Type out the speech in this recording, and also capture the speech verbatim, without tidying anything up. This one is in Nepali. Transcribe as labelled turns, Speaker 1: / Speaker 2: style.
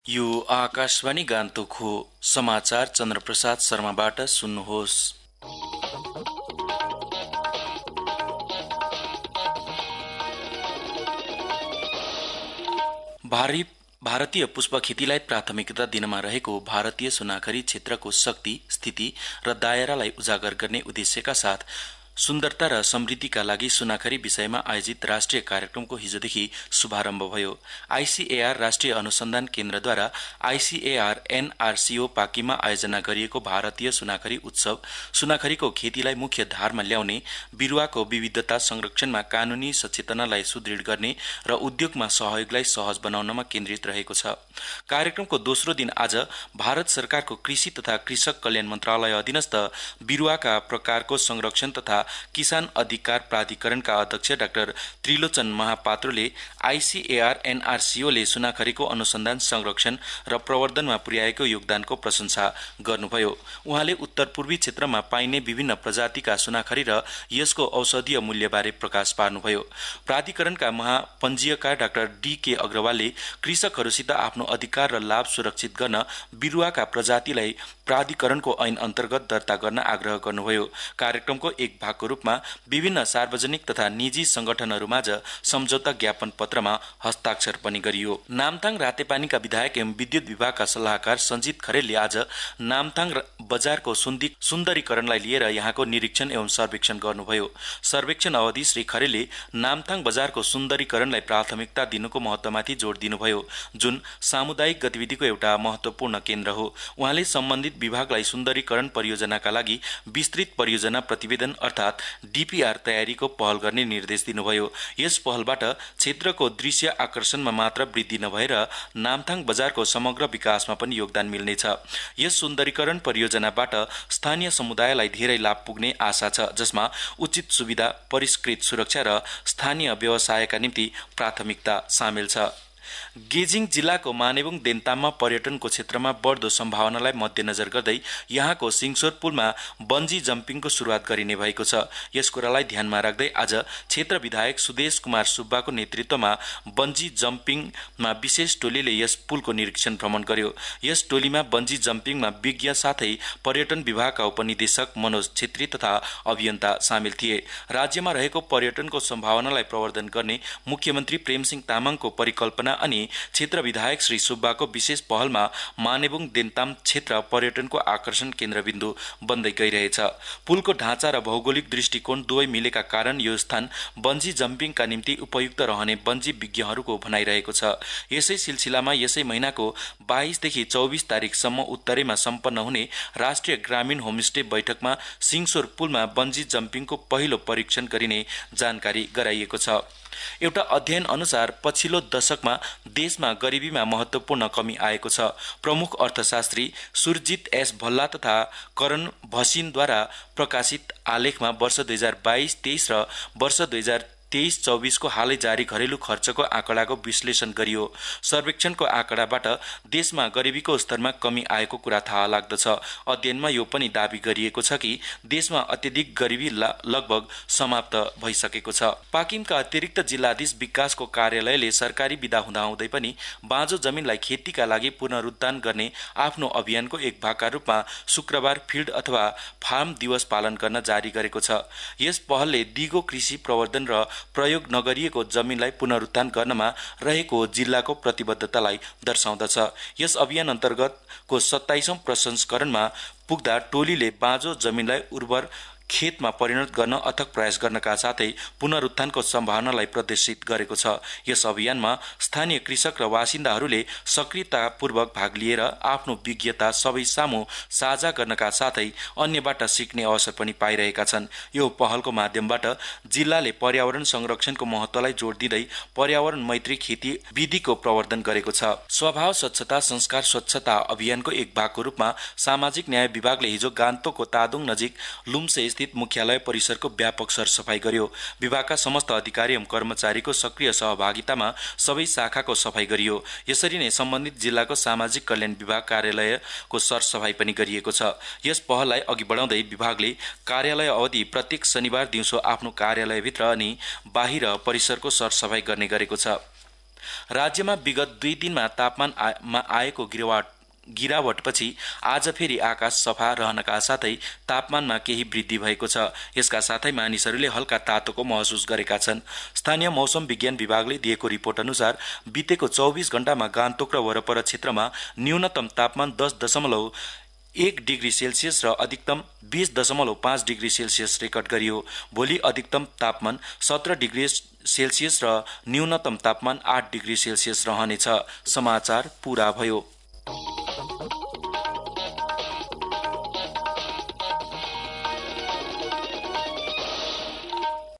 Speaker 1: यो आकाशवाणी गान्तोक हो। समाचार चन्द्रप्रसाद शर्माबाट सुन्नुहोस्। भारी भारतीय पुष्प खेतीलाई प्राथमिकता दिनमा रहेको भारतीय सुनाखरी क्षेत्रको शक्ति, स्थिति र दायरालाई उजागर गर्ने उद्देश्यका साथ सुन्दरता र समृद्धिका लागि सुनाखरी विषयमा आयोजित राष्ट्रिय कार्यक्रमको हिजोदेखि शुभारम्भ भयो। आईसीएआर राष्ट्रिय अनुसन्धान केन्द्रद्वारा आईसीएआर एनआरसीओ पाकिममा आयोजना गरिएको भारतीय सुनाखरी उत्सव सुनाखरीको खेतीलाई मुख्य धारमा ल्याउने, बिरुवाको विविधता संरक्षणमा कानूनी सचेतनालाई सुदृढ गर्ने र उद्योगमा सहयोगलाई सहज बनाउनमा केन्द्रित रहेको छ। कार्यक्रमको दोस्रो दिन आज भारत सरकारको कृषि तथा कृषक कल्याण मन्त्रालय अधीनस्थ बिरुवाका प्रकारको संरक्षण तथा किसान अधिकार प्राधिकरणका अध्यक्ष डाक्टर त्रिलोचन महापात्रोले आईसीएआर एनआरसीओले सुनाखरीको अनुसन्धान, संरक्षण र प्रवर्धनमा पुर्याएको योगदानको प्रशंसा गर्नुभयो। उहाँले उत्तर पूर्वी क्षेत्रमा पाइने विभिन्न प्रजातिका सुनाखरी र यसको औषधीय मूल्यबारे प्रकाश पार्नुभयो। प्राधिकरणका महापञ्जीयकार डाक्टर डी के अग्रवालले कृषकहरूसित आफ्नो अधिकार र लाभ सुरक्षित गर्न बिरुवाका प्रजातिलाई प्राधिकरणको ऐन अन्तर्गत दर्ता गर्न आग्रह गर्नुभयो। कार्यक्रमको एक भागको रूपमा विभिन्न सार्वजनिक तथा निजी संगठनहरूमाझ सम्झौता ज्ञापन पत्रमा हस्ताक्षर पनि गरियो। नामथाङ रातेपानीका विधायक एवं विद्युत विभागका सल्लाहकार सञ्जित खरेलले आज नामथाङ बजारको सुन्दरीकरणलाई लिएर यहाँको निरीक्षण एवं सर्वेक्षण गर्नुभयो। सर्वेक्षण अवधि श्री खरेलले नामथाङ बजारको सुन्दरीकरणलाई प्राथमिकता दिनुको महत्वमाथि जोड दिनुभयो, जुन सामुदायिक गतिविधिको एउटा महत्वपूर्ण केन्द्र हो। उहाँले सम्बन्धित विभागलाई सुन्दरीकरण परियोजनाका लागि विस्तृत परियोजना प्रतिवेदन अर्थात डीपीआर तयारीको पहल गर्ने निर्देश दिनुभयो। यस पहलबाट क्षेत्रको दृश्य आकर्षणमा मात्र वृद्धि नभएर नामथाङ बजारको समग्र विकासमा पनि योगदान मिल्नेछ। यस सुन्दरीकरण परियोजनाबाट स्थानीय समुदायलाई धेरै लाभ पुग्ने आशा छ, जसमा उचित सुविधा, परिष्कृत सुरक्षा र स्थानीय व्यवसायका निम्ति प्राथमिकता सामेल छ। गेजिङ जिल्लाको मानेबुङ देन्ताममा पर्यटनको क्षेत्रमा बढ्दो सम्भावनालाई मध्यनजर गर्दै यहाँको सिङसोर पुलमा बन्जी जम्पिङको सुरुवात गरिने भएको छ। यस कुरालाई ध्यानमा राख्दै आज क्षेत्र विधायक सुदेश कुमार सुब्बाको नेतृत्वमा बन्जी जम्पिङमा विशेष टोलीले यस पुलको निरीक्षण भ्रमण गर्यो। यस टोलीमा बन्जी जम्पिङमा विज्ञ साथै पर्यटन विभागका उपनिदेशक मनोज छेत्री तथा अभियन्ता सामेल थिए। राज्यमा रहेको पर्यटनको सम्भावनालाई प्रवर्धन गर्ने मुख्यमन्त्री प्रेमसिंह तामाङको परिकल्पना अनि क्षेत्र विधायक श्री सुब्बाको विशेष पहलमा मानेबुङ देन्ताम क्षेत्र पर्यटनको आकर्षण केन्द्रबिन्दु बन्दै गइरहेछ। पुलको ढाँचा र भौगोलिक दृष्टिकोण दुवै मिलेका कारण यो स्थान बन्जी जम्पिङका निम्ति उपयुक्त रहने बन्जी विज्ञहरूको भनाइरहेको छ। यसै सिलसिलामा यसै महिनाको बाइसदेखि चौबिस तारिकसम्म उत्तरेमा सम्पन्न हुने राष्ट्रिय ग्रामीण होमस्टे बैठकमा सिङसोर पुलमा बन्जी जम्पिङको पहिलो परीक्षण गरिने जानकारी गराइएको छ। एउटा अध्ययन अनुसार पछिल्लो दशकमा देशमा गरिबीमा महत्वपूर्ण कमी आएको छ। प्रमुख अर्थशास्त्री सुरजित एस भल्ला तथा करण भसिनद्वारा प्रकाशित आलेखमा वर्ष दुई हजार बाइस तेइस र वर्ष दुई हजार तेइस चौबिसको हालै जारी घरेलु खर्चको आँकडाको विश्लेषण गरियो। सर्वेक्षणको आँकडाबाट देशमा गरिबीको स्तरमा कमी आएको कुरा थाहा लाग्दछ। अध्ययनमा यो पनि दावी गरिएको छ कि देशमा अत्यधिक गरिबी लगभग समाप्त भइसकेको छ। पाकिमका अतिरिक्त जिल्लाधीश विकासको कार्यालयले सरकारी बिदा हुँदाहुँदै पनि बाँझो जमिनलाई खेतीका लागि पुनरुद्धार गर्ने आफ्नो अभियानको एक भागका रूपमा शुक्रबार फिल्ड अथवा फार्म दिवस पालन गर्न जारी गरेको छ। यस पहलले दिगो कृषि प्रवर्धन र प्रयोग नगरिएको जमिनलाई पुनरुत्थान गर्नमा रहेको जिल्लाको प्रतिबद्धतालाई दर्शाउँदछ। यस अभियान अन्तर्गतको सत्ताइसौं प्रसंस्करणमा पुग्दा टोलीले बाँझो जमिनलाई उर्वर खेतमा परिणत गर्न अथक प्रयास गर्नका साथै पुनरुत्थानको सम्भावनालाई प्रदर्शित गरेको छ। यस अभियानमा स्थानीय कृषक र बासिन्दाहरूले सक्रियतापूर्वक भाग लिएर आफ्नो विज्ञता सबै सामु साझा गर्नका साथै अन्यबाट सिक्ने अवसर पनि पाइरहेका छन्। यो पहलको माध्यमबाट जिल्लाले पर्यावरण संरक्षणको महत्वलाई जोड दिँदै पर्यावरण मैत्री खेती विधिको प्रवर्धन गरेको छ। स्वभाव स्वच्छता संस्कार स्वच्छता अभियानको एक भागको रूपमा सामाजिक न्याय विभागले हिजो गान्तोकको तादोङ नजिक लुम्से मुख्यालय परिसरको व्यापक सरसफाई गर्यो। विभागका समस्त अधिकारी एवं कर्मचारीको सक्रिय सहभागितामा सबै शाखाको सफाई गरियो। यसरी नै सम्बन्धित जिल्लाको सामाजिक कल्याण विभाग कार्यालयको सरसफाई पनि गरिएको छ। यस पहललाई अघि बढाउँदै विभागले कार्यालय अवधि प्रत्येक शनिबार दिउँसो आफ्नो कार्यालयभित्र अनि बाहिर परिसरको सरसफाई गर्ने गरेको छ। राज्यमा विगत दुई दिनमा तापमानमा आएको गिरावट गिरावटपछि आज फेरि आकाश सफा रहनका साथै तापमानमा केही वृद्धि भएको छ। यसका साथै मानिसहरूले हल्का तातोको महसुस गरेका छन्। स्थानीय मौसम विज्ञान विभागले दिएको रिपोर्ट अनुसार बितेको चौबीस घण्टामा गान्तोक र वरपर क्षेत्रमा न्यूनतम तापमान दस दशमलव एक डिग्री सेल्सियस र अधिकतम बीस दशमलव पाँच डिग्री सेल्सियस रेकर्ड गरियो। भोलि अधिकतम तापमान सत्र डिग्री सेल्सियस र न्यूनतम तापमान आठ डिग्री सेल्सियस रहनेछ। समाचार पूरा भयो।